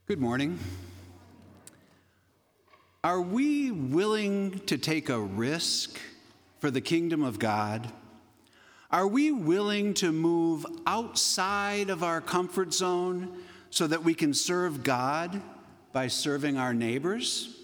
Good morning. Are we willing to take a risk for the kingdom of God? Are we willing to move outside of our comfort zone so that we can serve God by serving our neighbors?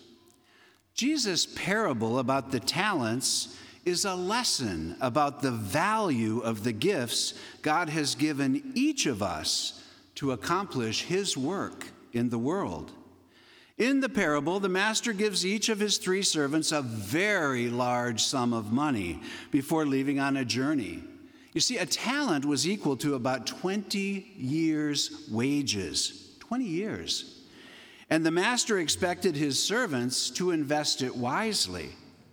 Jesus' parable about the talents is a lesson about the value of the gifts God has given each of us to accomplish His work in the world. In the parable, the master gives each of his 3 servants a very large sum of money before leaving on a journey. You see, a talent was equal to about 20 years' wages. 20 years. And the master expected his servants to invest it wisely.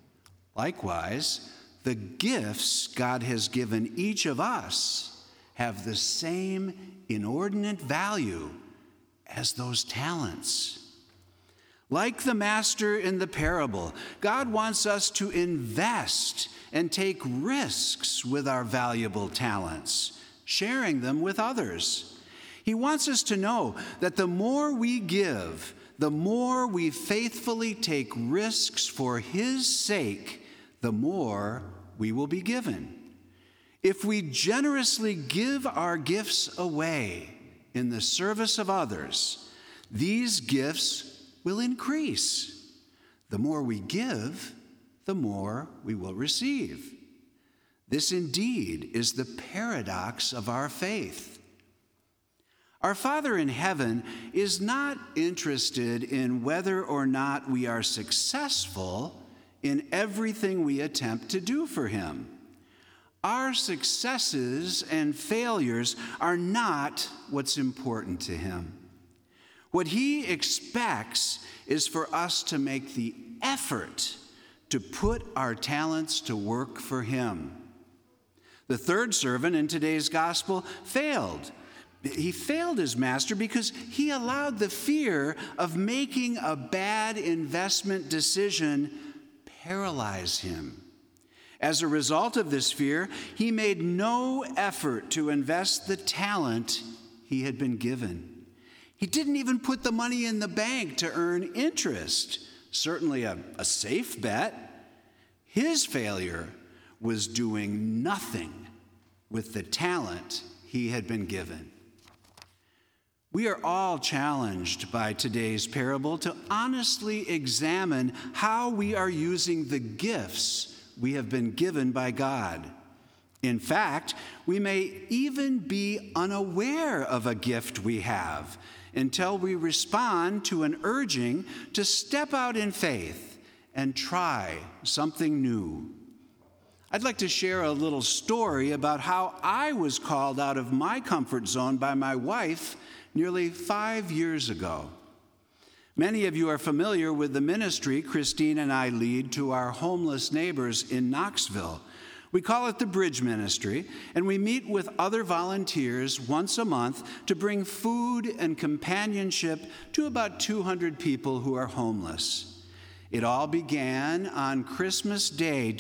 Likewise, the gifts God has given each of us have the same inordinate value as those talents. Like the master in the parable, God wants us to invest and take risks with our valuable talents, sharing them with others. He wants us to know that the more we give, the more we faithfully take risks for His sake, the more we will be given. If we generously give our gifts away in the service of others, these gifts will increase. The more we give, the more we will receive. This indeed is the paradox of our faith. Our Father in heaven is not interested in whether or not we are successful in everything we attempt to do for Him. Our successes and failures are not what's important to Him. What He expects is for us to make the effort to put our talents to work for Him. The 3rd servant in today's gospel failed. He failed his master because he allowed the fear of making a bad investment decision paralyze him. As a result of this fear, he made no effort to invest the talent he had been given. He didn't even put the money in the bank to earn interest, certainly a safe bet. His failure was doing nothing with the talent he had been given. We are all challenged by today's parable to honestly examine how we are using the gifts we have been given by God. In fact, we may even be unaware of a gift we have until we respond to an urging to step out in faith and try something new. I'd like to share a little story about how I was called out of my comfort zone by my wife nearly 5 years ago. Many of you are familiar with the ministry Christine and I lead to our homeless neighbors in Knoxville. We call it the Bridge Ministry, and we meet with other volunteers once a month to bring food and companionship to about 200 people who are homeless. It all began on Christmas Day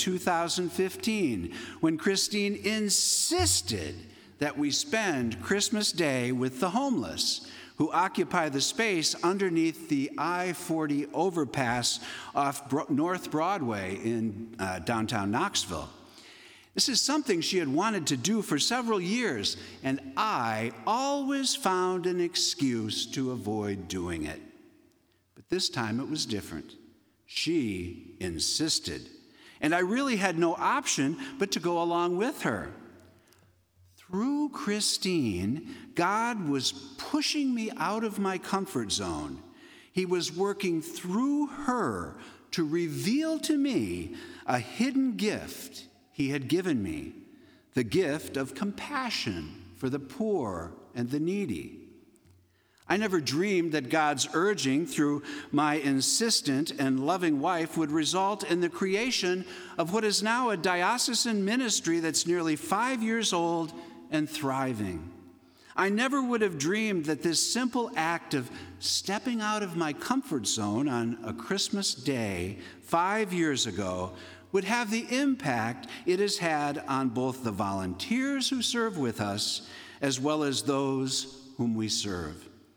2015, when Christine insisted that we spend Christmas Day with the homeless, who occupy the space underneath the I-40 overpass off North Broadway in downtown Knoxville. This is something she had wanted to do for several years, and I always found an excuse to avoid doing it. But this time it was different. She insisted, and I really had no option but to go along with her. Through Christine, God was pushing me out of my comfort zone. He was working through her to reveal to me a hidden gift He had given me, the gift of compassion for the poor and the needy. I never dreamed that God's urging through my insistent and loving wife would result in the creation of what is now a diocesan ministry that's nearly 5 years old and thriving. I never would have dreamed that this simple act of stepping out of my comfort zone on a Christmas day 5 years ago would have the impact it has had on both the volunteers who serve with us as well as those whom we serve.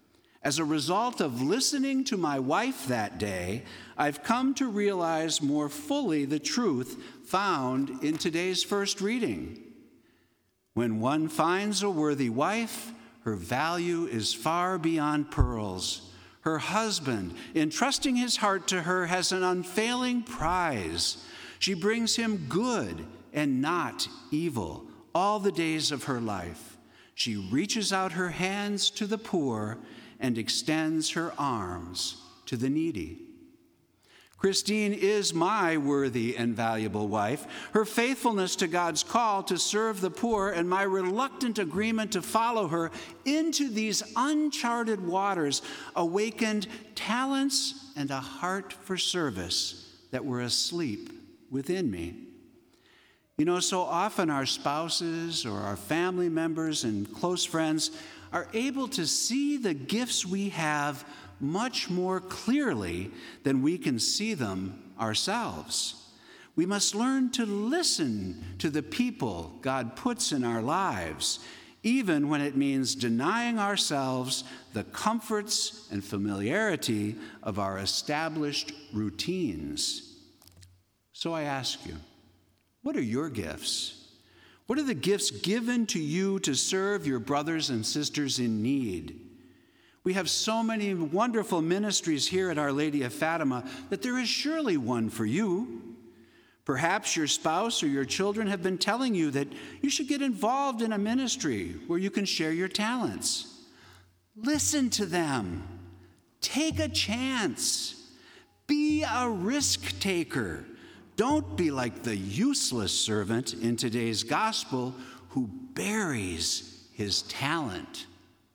As a result of listening to my wife that day, I've come to realize more fully the truth found in today's first reading. When one finds a worthy wife, her value is far beyond pearls. Her husband, entrusting his heart to her, has an unfailing prize. She brings him good and not evil all the days of her life. She reaches out her hands to the poor and extends her arms to the needy. Christine is my worthy and valuable wife. Her faithfulness to God's call to serve the poor and my reluctant agreement to follow her into these uncharted waters awakened talents and a heart for service that were asleep within me. You know, so often our spouses or our family members and close friends are able to see the gifts we have much more clearly than we can see them ourselves. We must learn to listen to the people God puts in our lives, even when it means denying ourselves the comforts and familiarity of our established routines. So I ask you, what are your gifts? What are the gifts given to you to serve your brothers and sisters in need? We have so many wonderful ministries here at Our Lady of Fatima that there is surely one for you. Perhaps your spouse or your children have been telling you that you should get involved in a ministry where you can share your talents. Listen to them. Take a chance. Be a risk taker. Don't be like the useless servant in today's gospel who buries his talent.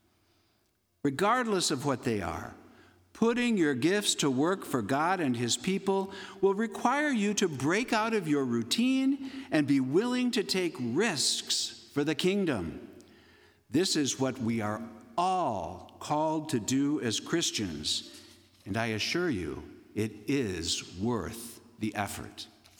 Regardless of what they are, putting your gifts to work for God and his people will require you to break out of your routine and be willing to take risks for the kingdom. This is what we are all called to do as Christians, and I assure you, it is worth the effort.